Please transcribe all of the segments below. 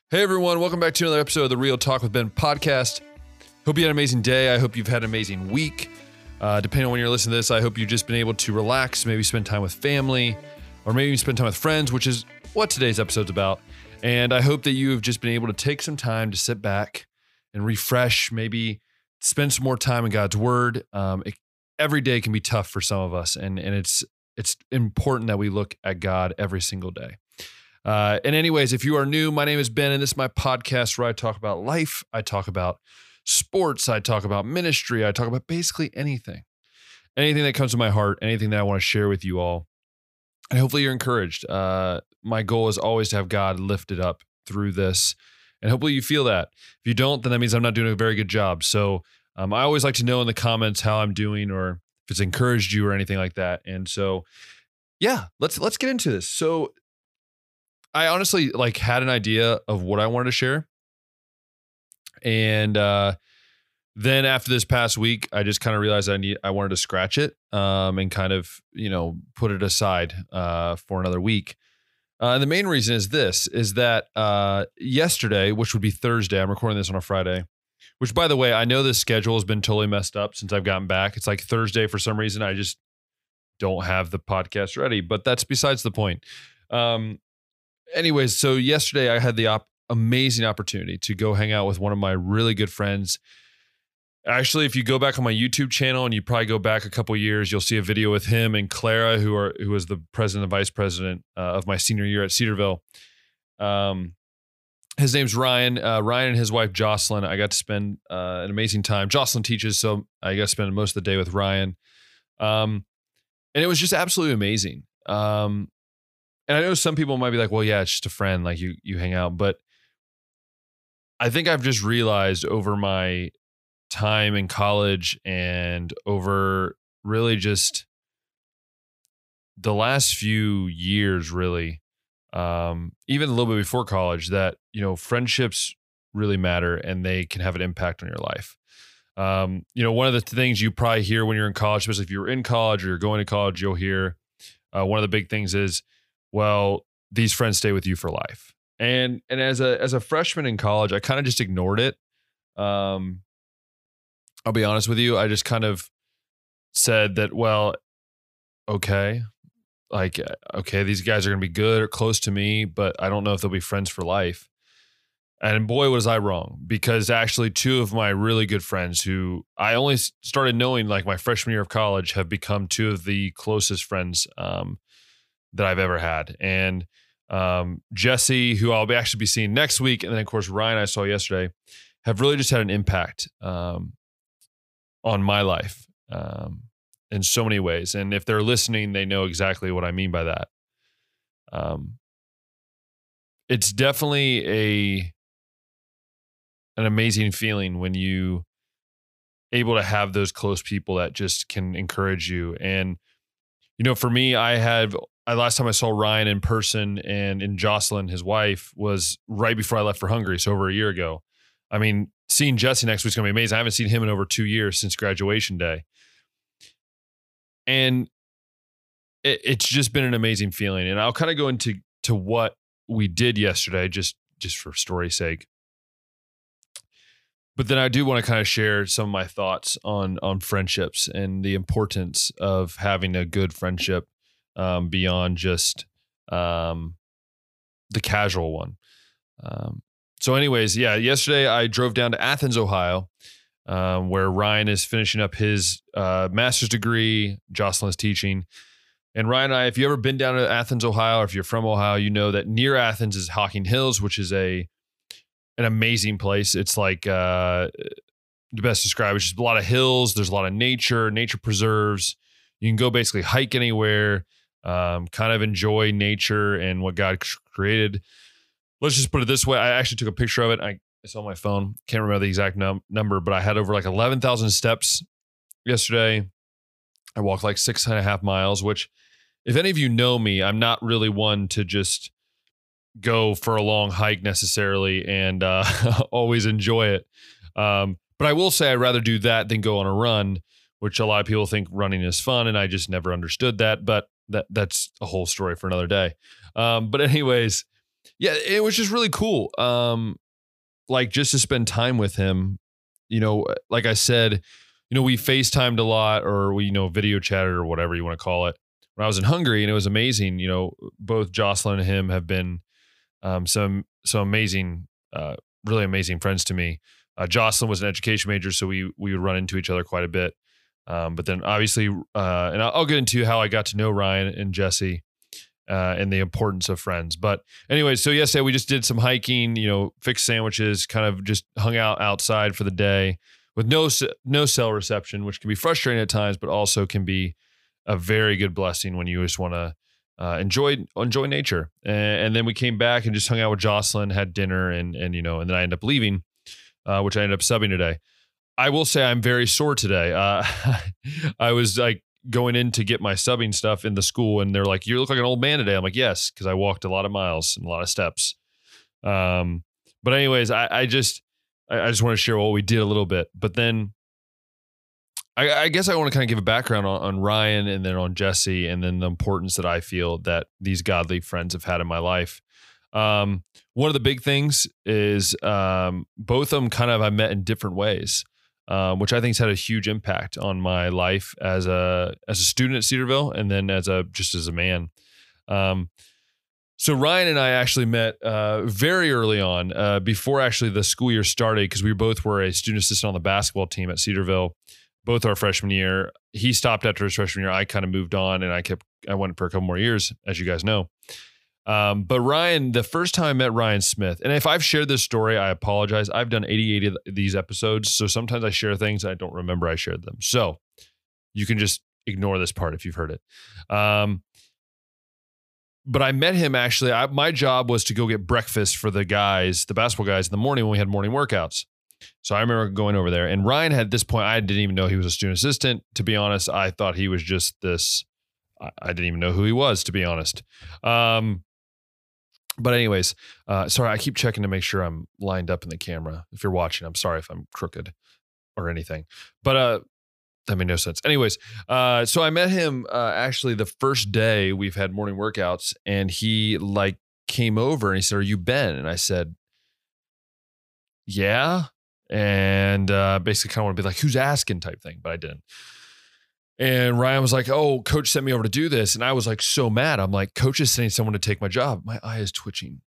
Hey everyone, welcome back to another episode of the Real Talk with Ben podcast. Hope you had an amazing day. I hope you've had an amazing week. Depending on when you're listening to this, I hope you've just been able to relax, maybe spend time with family, or maybe spend time with friends, which is what today's episode's about. And I hope that you have just been able to take some time to sit back and refresh, maybe spend some more time in God's Word. Every day can be tough for some of us, and it's important that we look at God every single day. And anyways, if you are new, my name is Ben, and this is my podcast where I talk about life. I talk about sports. I talk about ministry. I talk about basically anything that comes to my heart, anything that I want to share with you all. And hopefully you're encouraged. My goal is always to have God lifted up through this. And hopefully you feel that. If you don't, then that means I'm not doing a very good job. So I always like to know in the comments how I'm doing, or if it's encouraged you or anything like that. And so, yeah, let's get into this. So I honestly had an idea of what I wanted to share. And then after this past week, I just kind of realized I wanted to scratch it and kind of, put it aside for another week. And the main reason is that yesterday, which would be Thursday, I'm recording this on a Friday, which, by the way, I know this schedule has been totally messed up since I've gotten back. It's like Thursday for some reason. I just don't have the podcast ready, but that's besides the point. Anyways, so yesterday I had the amazing opportunity to go hang out with one of my really good friends. Actually, if you go back on my YouTube channel and you probably go back a couple years, you'll see a video with him and Clara, who was the president and vice president of my senior year at Cedarville. His name's Ryan. Ryan and his wife Jocelyn. I got to spend an amazing time. Jocelyn teaches, so I got to spend most of the day with Ryan, and it was just absolutely amazing. And I know some people might be like, well, yeah, it's just a friend, like you hang out. But I think I've just realized over my time in college and over really just the last few years, really, even a little bit before college, that, friendships really matter and they can have an impact on your life. One of the things you probably hear when you're in college, especially if you're in college or you're going to college, you'll hear one of the big things is, well, these friends stay with you for life. And as a freshman in college, I kind of just ignored it. I'll be honest with you. I just kind of said that, well, okay, these guys are going to be good or close to me, but I don't know if they'll be friends for life. And boy, was I wrong, because actually two of my really good friends who I only started knowing like my freshman year of college have become two of the closest friends that I've ever had. And Jesse, who I'll actually be seeing next week, and then of course Ryan I saw yesterday, have really just had an impact on my life in so many ways. And if they're listening, they know exactly what I mean by that. It's definitely an amazing feeling when you able to have those close people that just can encourage you. And for me, last time I saw Ryan in person and in Jocelyn, his wife, was right before I left for Hungary. So over a year ago. I mean, seeing Jesse next week's going to be amazing. I haven't seen him in over 2 years since graduation day. And it's just been an amazing feeling. And I'll kind of go into what we did yesterday, just for story's sake. But then I do want to kind of share some of my thoughts on friendships and the importance of having a good friendship beyond just the casual one. So anyways, yeah, yesterday I drove down to Athens, Ohio, where Ryan is finishing up his master's degree. Jocelyn is teaching. And Ryan and I, if you've ever been down to Athens, Ohio, or if you're from Ohio, you know that near Athens is Hocking Hills, which is an amazing place. It's like the best described. It's just a lot of hills. There's a lot of nature preserves. You can go basically hike anywhere. Kind of enjoy nature and what God created. Let's just put it this way. I actually took a picture of it. It's on my phone. Can't remember the exact number, but I had over like 11,000 steps yesterday. I walked like 6.5 miles, which if any of you know me, I'm not really one to just go for a long hike necessarily and always enjoy it. But I will say I'd rather do that than go on a run, which a lot of people think running is fun. And I just never understood that, but that's a whole story for another day. But anyways, yeah, it was just really cool. Like just to spend time with him, like I said, we FaceTimed a lot, or we, video chatted, or whatever you want to call it, when I was in Hungary, and it was amazing. Both Jocelyn and him have been some amazing, really amazing friends to me. Jocelyn was an education major, so we would run into each other quite a bit. But then obviously, and I'll get into how I got to know Ryan and Jesse, and the importance of friends. But anyway, so yesterday we just did some hiking, fixed sandwiches, kind of just hung out outside for the day with no cell reception, which can be frustrating at times, but also can be a very good blessing when you just want to enjoy nature. And then we came back and just hung out with Jocelyn, had dinner, and then I ended up leaving, which I ended up subbing today. I will say I'm very sore today. I was like going in to get my subbing stuff in the school, and they're like, "You look like an old man today." I'm like, "Yes," because I walked a lot of miles and a lot of steps. But anyways, I just want to share what we did a little bit. But then I guess I want to kind of give a background on Ryan, and then on Jesse, and then the importance that I feel that these godly friends have had in my life. One of the big things is both of them I met in different ways. Which I think has had a huge impact on my life as a student at Cedarville, and then as a man. So Ryan and I actually met very early on, before actually the school year started, because we both were a student assistant on the basketball team at Cedarville, both our freshman year. He stopped after his freshman year. I kind of moved on, and I went for a couple more years, as you guys know. But Ryan, the first time I met Ryan Smith, and if I've shared this story, I apologize. I've done 88 of these episodes, so sometimes I share things I don't remember I shared them. So you can just ignore this part if you've heard it. But I met him actually. My job was to go get breakfast for the basketball guys in the morning when we had morning workouts. So I remember going over there, and Ryan had, at this point, I didn't even know he was a student assistant. To be honest, I thought he was just this. I didn't even know who he was, to be honest. But anyways, sorry, I keep checking to make sure I'm lined up in the camera. If you're watching, I'm sorry if I'm crooked or anything. But that made no sense. Anyways, so I met him actually the first day we've had morning workouts, and he came over and he said, "Are you Ben?" And I said, "Yeah." And basically kind of want to be like, "Who's asking?" type thing, but I didn't. And Ryan was like, "Oh, coach sent me over to do this." And I was like, so mad. I'm like, "Coach is sending someone to take my job." My eye is twitching.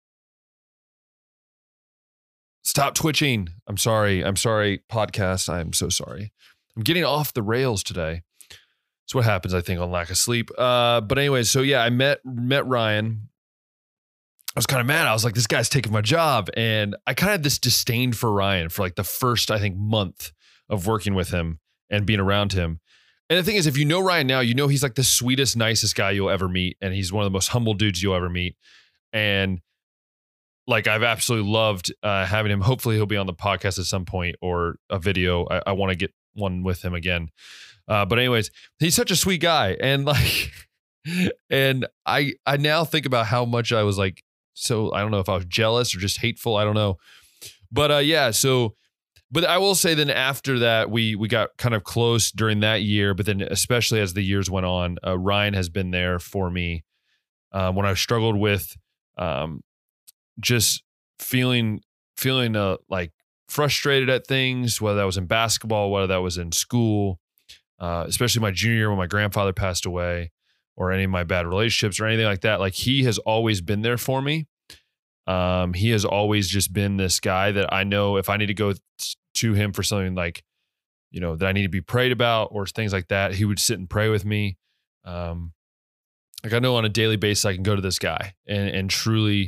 Stop twitching. I'm sorry, podcast. I'm so sorry. I'm getting off the rails today. That's what happens, I think, on lack of sleep. But anyway, so yeah, I met Ryan. I was kind of mad. I was like, this guy's taking my job. And I kind of had this disdain for Ryan for the first, I think, month of working with him and being around him. And the thing is, if you know Ryan now, he's the sweetest, nicest guy you'll ever meet. And he's one of the most humble dudes you'll ever meet. And I've absolutely loved having him. Hopefully he'll be on the podcast at some point, or a video. I want to get one with him again. But anyways, he's such a sweet guy. And and I now think about how much I was so I don't know if I was jealous or just hateful. I don't know. But yeah, so, but I will say then after that, we got kind of close during that year, but then especially as the years went on, Ryan has been there for me when I struggled with just feeling frustrated at things, whether that was in basketball, whether that was in school, especially my junior year when my grandfather passed away, or any of my bad relationships or anything like that. He has always been there for me. He has always just been this guy that I know if I need to go to him for something that I need to be prayed about or things like that, he would sit and pray with me. I know on a daily basis I can go to this guy and truly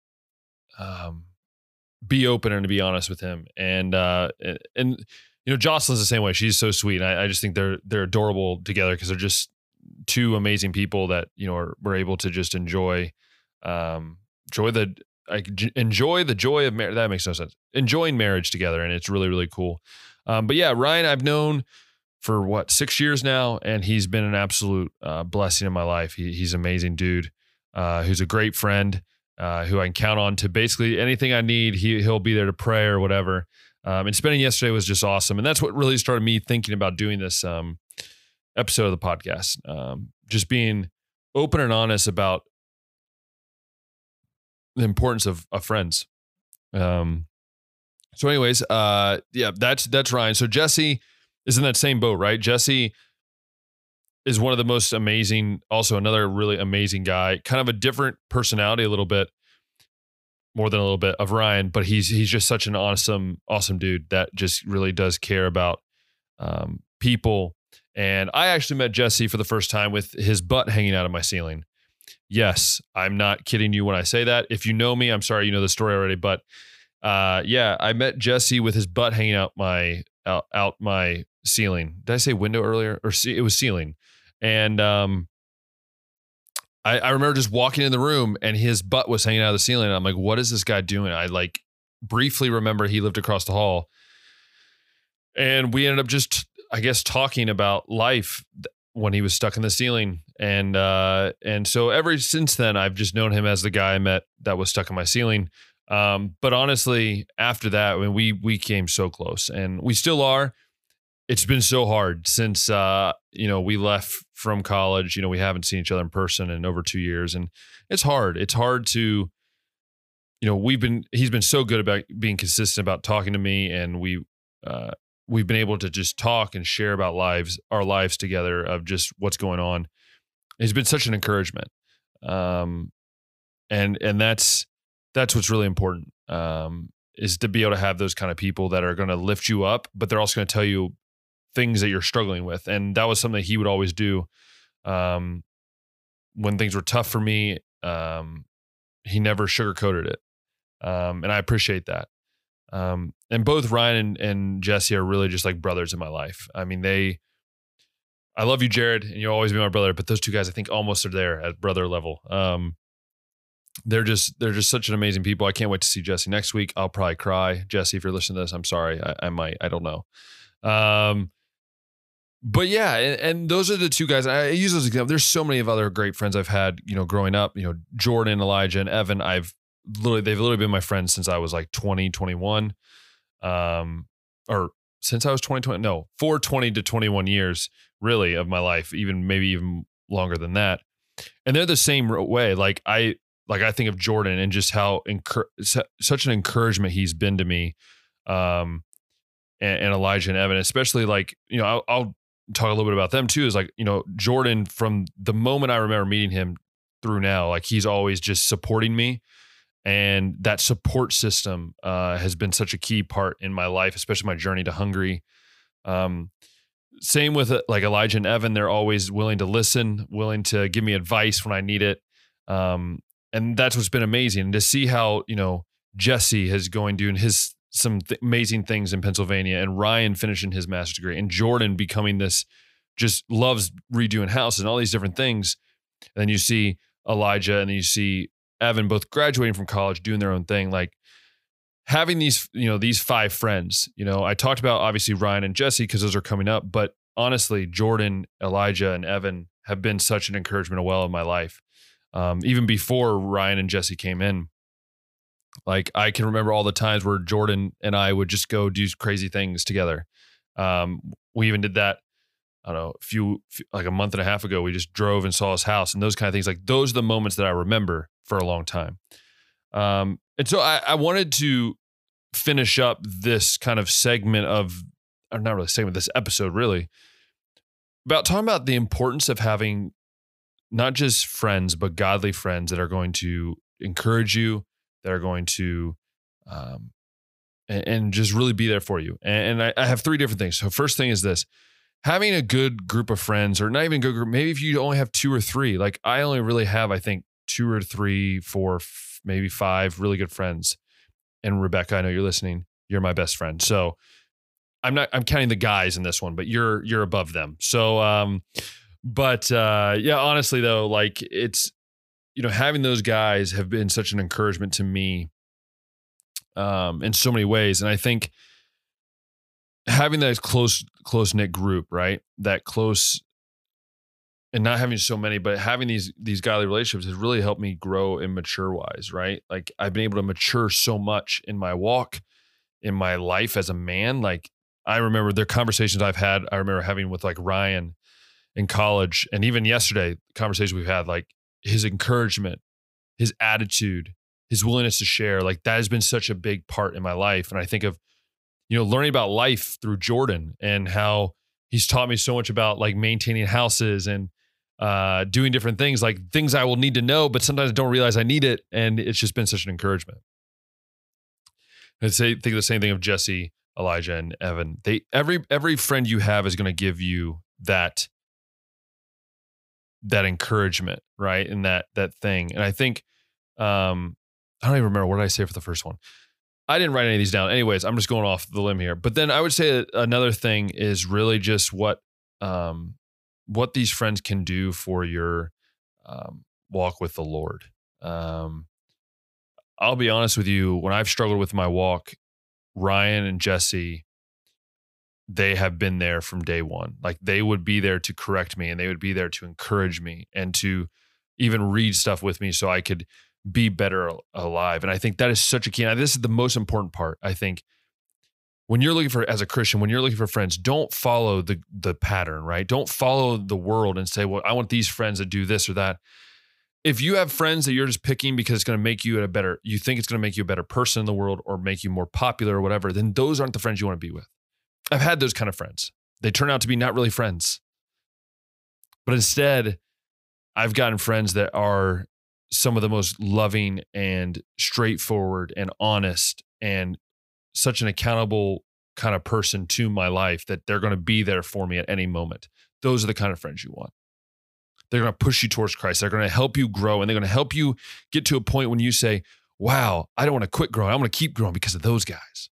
be open and to be honest with him. And Jocelyn's the same way. She's so sweet. And I just think they're adorable together, because they're just two amazing people that, we're able to just enjoy the joy of marriage. That makes no sense. Enjoying marriage together. And it's really, really cool. But yeah, Ryan, I've known for 6 years now, and he's been an absolute blessing in my life. He's an amazing dude, who's a great friend, who I can count on to basically anything I need. He'll be there to pray or whatever. And spending yesterday was just awesome. And that's what really started me thinking about doing this episode of the podcast. Just being open and honest about the importance of friends. So anyways, yeah, that's Ryan. So Jesse is in that same boat, right? Jesse is one of the most amazing, also another really amazing guy, kind of a different personality a little bit, more than a little bit of Ryan, but he's just such an awesome dude that just really does care about people. And I actually met Jesse for the first time with his butt hanging out of my ceiling. Yes, I'm not kidding you when I say that. If you know me, I'm sorry you know the story already, but yeah, I met Jesse with his butt hanging out my ceiling. Did I say window earlier? Or it was ceiling. And I remember just walking in the room and his butt was hanging out of the ceiling. And I'm like, what is this guy doing? I like briefly remember he lived across the hall. And we ended up just, I guess, talking about life when he was stuck in the ceiling. And so ever since then, I've just known him as the guy I met that was stuck in my ceiling. But honestly, after that, I mean, we came so close and we still are. It's been so hard since, we left from college. We haven't seen each other in person in over 2 years, and it's hard. It's hard to, he's been so good about being consistent about talking to me, and we've been able to just talk and share about our lives together of just what's going on. He's been such an encouragement. And that's what's really important, is to be able to have those kind of people that are going to lift you up, but they're also going to tell you things that you're struggling with. And that was something that he would always do. When things were tough for me, he never sugarcoated it. And I appreciate that. And both Ryan and Jesse are really just like brothers in my life. I mean, I love you, Jared, and you'll always be my brother, but those two guys, I think, almost are there at brother level. They're just such an amazing people. I can't wait to see Jesse next week. I'll probably cry. Jesse, if you're listening to this, I'm sorry. I might, I don't know. But yeah, and those are the two guys. I use those examples. There's so many of other great friends I've had, growing up, Jordan, Elijah, and Evan. They've literally been my friends since I was like 20, 21. Or since I was 20, no, for 20 to 21 years, really, of my life, maybe even longer than that. And they're the same way. Like I think of Jordan and just how such an encouragement he's been to me, and Elijah and Evan, especially I'll talk a little bit about them too. Is Jordan, from the moment I remember meeting him through now, like he's always just supporting me. And that support system has been such a key part in my life, especially my journey to Hungary. Same with like Elijah and Evan. They're always willing to listen, willing to give me advice when I need it. And that's what's been amazing. And to see how, Jesse is doing some amazing things in Pennsylvania, and Ryan finishing his master's degree, and Jordan becoming just loves redoing houses and all these different things. And then you see Elijah, and then you see Evan, both graduating from college, doing their own thing. Like having these 5 friends, I talked about obviously Ryan and Jesse because those are coming up, but honestly, Jordan, Elijah, and Evan have been such an encouragement as well in my life. Even before Ryan and Jesse came in, like I can remember all the times where Jordan and I would just go do crazy things together. We even did that, I don't know, like a month and a half ago. We just drove and saw his house and those kind of things. Like those are the moments that I remember for a long time. And so I wanted to finish up this kind of segment this episode really, about talking about the importance of having not just friends, but godly friends that are going to encourage you, that are going to, and just really be there for you. And I have 3 different things. So first thing is this: having a good group of friends, or not even a good group, maybe if you only have 2 or 3, like I only really have, I think 2 or 3, 4, maybe 5 really good friends. And Rebecca, I know you're listening. You're my best friend. So I'm counting the guys in this one, but you're above them. So, yeah, honestly though, like it's, having those guys have been such an encouragement to me, in so many ways. And I think having that close knit group, right? That close, and not having so many, but having these godly relationships has really helped me grow and mature wise, right? Like I've been able to mature so much in my walk, in my life as a man. Like I remember the conversations I remember having with like Ryan in college, and even yesterday, the conversation we've had, like his encouragement, his attitude, his willingness to share, like that has been such a big part in my life. And I think of, learning about life through Jordan and how he's taught me so much about like maintaining houses and doing different things, like things I will need to know, but sometimes I don't realize I need it. And it's just been such an encouragement. And think of the same thing of Jesse, Elijah, and Evan. Every friend you have is going to give you that encouragement, right? And that thing. And I think, I don't even remember what did I say for the first one. I didn't write any of these down. Anyways, I'm just going off the limb here. But then I would say that another thing is really just what these friends can do for your walk with the Lord. I'll be honest with you, when I've struggled with my walk, Ryan and Jesse, they have been there from day one. Like they would be there to correct me and they would be there to encourage me and to even read stuff with me so I could be better alive. And I think that is such a key. Now, this is the most important part. I think when you're looking for, as a Christian, when you're looking for friends, don't follow the pattern, right? Don't follow the world and say, well, I want these friends to do this or that. If you have friends that you're just picking because it's going to make you you think it's going to make you a better person in the world or make you more popular or whatever, then those aren't the friends you want to be with. I've had those kind of friends. They turn out to be not really friends. But instead, I've gotten friends that are some of the most loving and straightforward and honest and such an accountable kind of person to my life that they're going to be there for me at any moment. Those are the kind of friends you want. They're going to push you towards Christ. They're going to help you grow, and they're going to help you get to a point when you say, wow, I don't want to quit growing. I want to keep growing because of those guys.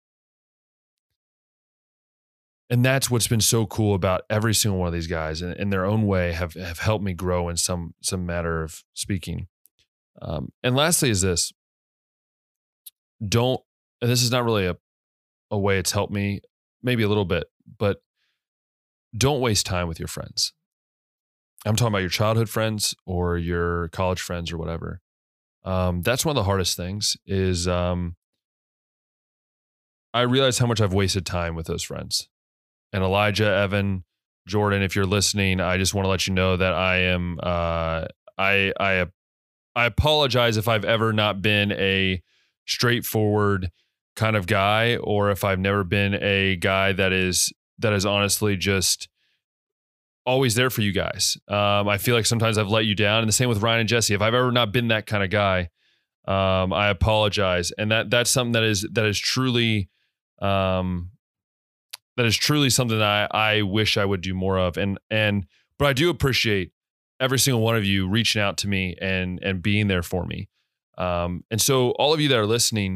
And that's what's been so cool about every single one of these guys, and in their own way have helped me grow in some matter of speaking. And lastly is this, and this is not really a way it's helped me, maybe a little bit, but don't waste time with your friends. I'm talking about your childhood friends or your college friends or whatever. That's one of the hardest things is I realize how much I've wasted time with those friends. And Elijah, Evan, Jordan, if you're listening, I just want to let you know that I am, I apologize if I've ever not been a straightforward kind of guy, or if I've never been a guy that is honestly just always there for you guys. I feel like sometimes I've let you down, and the same with Ryan and Jesse. If I've ever not been that kind of guy, I apologize. And that's something that is truly something that I wish I would do more of. But I do appreciate every single one of you reaching out to me and being there for me. And so all of you that are listening,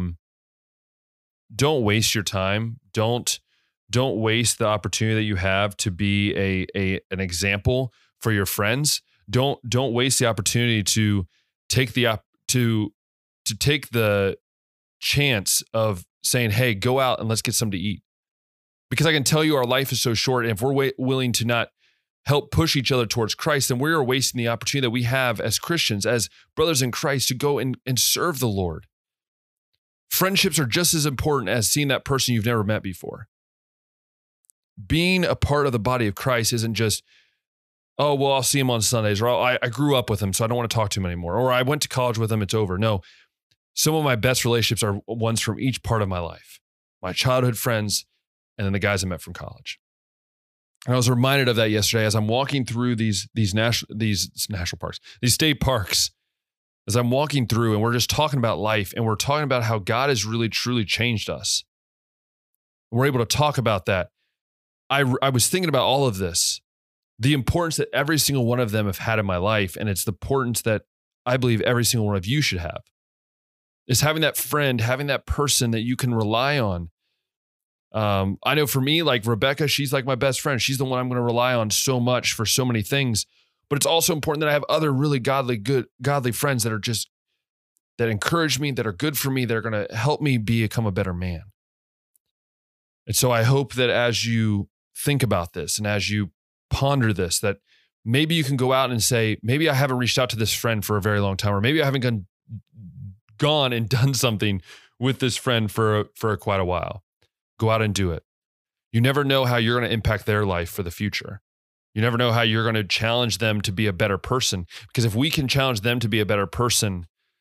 don't waste your time. Don't waste the opportunity that you have to be an example for your friends. Don't waste the opportunity to take to take the chance of saying, hey, go out and let's get something to eat. Because I can tell you our life is so short, and if we're willing to not help push each other towards Christ, then we are wasting the opportunity that we have as Christians, as brothers in Christ, to go and serve the Lord. Friendships are just as important as seeing that person you've never met before. Being a part of the body of Christ isn't just, oh, well, I'll see him on Sundays, or I grew up with him, so I don't want to talk to him anymore, or I went to college with him, it's over. No, some of my best relationships are ones from each part of my life. My childhood friends, and then the guys I met from college. And I was reminded of that yesterday as I'm walking through these national parks, these state parks, as I'm walking through, and we're just talking about life, and we're talking about how God has really, truly changed us. And we're able to talk about that. I was thinking about all of this, the importance that every single one of them have had in my life, and it's the importance that I believe every single one of you should have, is having that friend, having that person that you can rely on. I know for me, like Rebecca, she's like my best friend. She's the one I'm going to rely on so much for so many things. But it's also important that I have other really godly friends that encourage me, that are good for me, that are going to help me become a better man. And so I hope that as you think about this and as you ponder this, that maybe you can go out and say, maybe I haven't reached out to this friend for a very long time, or maybe I haven't gone and done something with this friend for quite a while. Go out and do it. You never know how you're going to impact their life for the future. You never know how you're going to challenge them to be a better person. Because if we can challenge them to be a better person,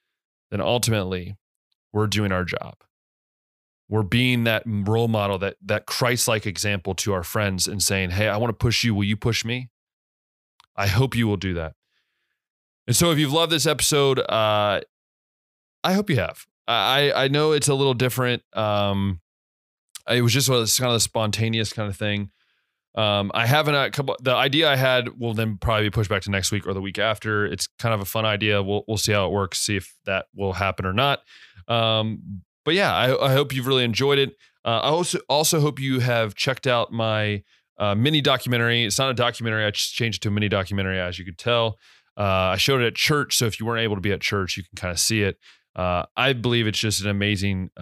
then ultimately we're doing our job. We're being that role model, that Christ-like example to our friends and saying, hey, I want to push you. Will you push me? I hope you will do that. And so if you've loved this episode, I hope you have. I know it's a little different. It was just kind of a spontaneous kind of thing. I haven't the idea I had will then probably be pushed back to next week or the week after. It's kind of a fun idea. We'll see how it works, see if that will happen or not. But yeah, I hope you've really enjoyed it. I also hope you have checked out my mini documentary. It's not a documentary. I just changed it to a mini documentary, as you could tell. I showed it at church, so if you weren't able to be at church, you can kind of see it. I believe it's just an amazing.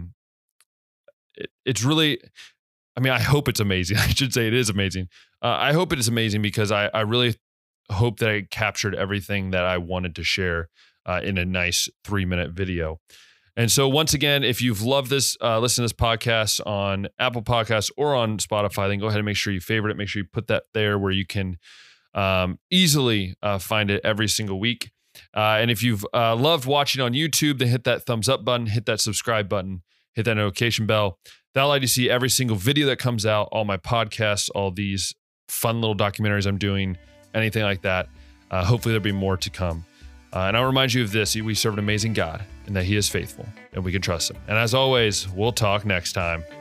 It's really. I mean, I hope it's amazing. I should say it is amazing. I hope it is amazing because I really hope that I captured everything that I wanted to share in a nice 3-minute video. And so once again, if you've loved this, listen to this podcast on Apple Podcasts or on Spotify, then go ahead and make sure you favorite it. Make sure you put that there where you can easily find it every single week. And if you've loved watching on YouTube, then hit that thumbs up button, hit that subscribe button, hit that notification bell. That'll allow you to see every single video that comes out, all my podcasts, all these fun little documentaries I'm doing, anything like that. Hopefully there'll be more to come. And I'll remind you of this: we serve an amazing God and that He is faithful and we can trust Him. And as always, we'll talk next time.